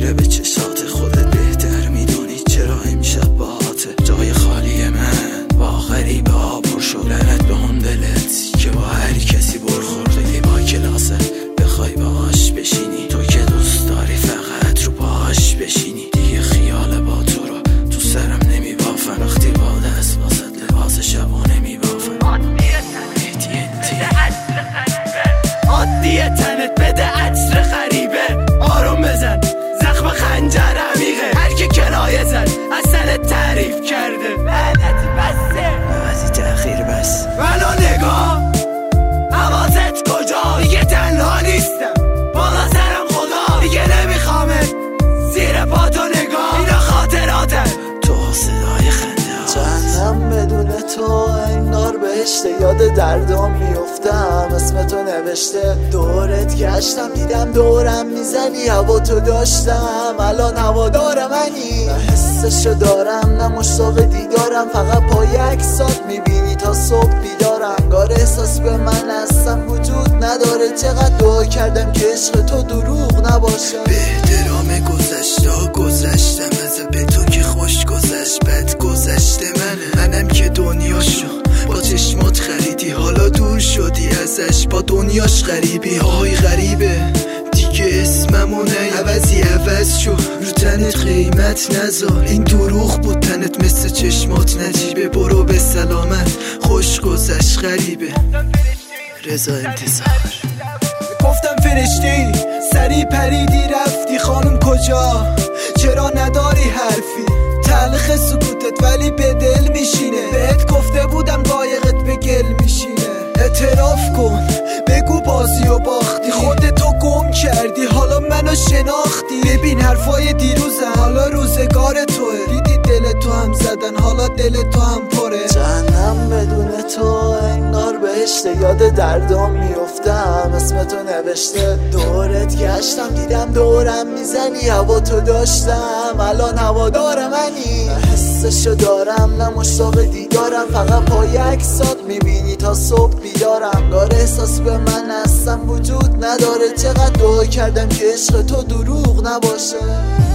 میره به چشات خودت بهتر میدونی چرا امشب باهاته جای خالی من با غریبه ها پر شدنت به هم دلت که با هر کسی برخورده با کلاسه بخوای باهاش بشینی تو که دوست داری فقط رو باهاش بشینی دیگه خیال با تو رو تو سرم نمیبافن وقتی با دست واسد لباس شبانه میبافن عادیه تنت بده عطر غریبه آروم بزن زخم خنجر عمیقه هر که کنایه زد اصلا تعریف کرده لعنتی بسه عوضی تأخیر بس ولو نگاه حواست کجا دیگه تنها نیستم بالا سرم خدا دیگه نمیخوامت زیر پا تو نگاه اینا خاطراتن تو صدای خنده جهنم بدون تو انگار بهشته یاد دردام میفتم اسم تو نوشته دورت گشتم دیدم دورم میزنی هوا تو داشتم الان هوادار منی نه حسشو دارم نه مشتاق دیدارم فقط پای عکسات میبینی تا صبح بیدارم انگار احساس به من هستم وجود نداره چقدر دعا کردم که عشق تو دروغ نباشه به احترام گذشتم از به تو که خوش گذشت بد گذشته منم که دنیاشو با چشمات خریدی حالا دور شدی ازش با دنیاش غریبی های غریبه دیگه اسممو نه عوضی عوض شو رو تنت قیمت نذار این دروغ بود تنت مثل چشمات نجیبه برو به سلامت خوش گذشت غریبه رضا انتظار گفتم فرشتی سری پریدی رفتی خانم کجا چرا نداری حرفی تلخ سکوتت ولی به دل میشینه بهت گفته بودم قایقت به گل میشینه اعتراف کن بگو بازی و باختی خودتو گم کردی حالا منو شناختی ببین حرفای دیروزم حالا روزگار توه دیدی دل تو هم زدن حالا دل تو هم پره جهنم بدون تو انگار بهشته یاد دردام میفتم اسم تو نوشته دورت گشتم دیدم دورم میزنی هوا تو داشتم الان هوادار منی نه حسشو دارم نه مشتاق دیدارم فقط پای عکسات میبینی تا صبح بیدارم انگار احساس به من هستم وجود نداره چقدر دعا کردم که عشق تو دروغ نباشه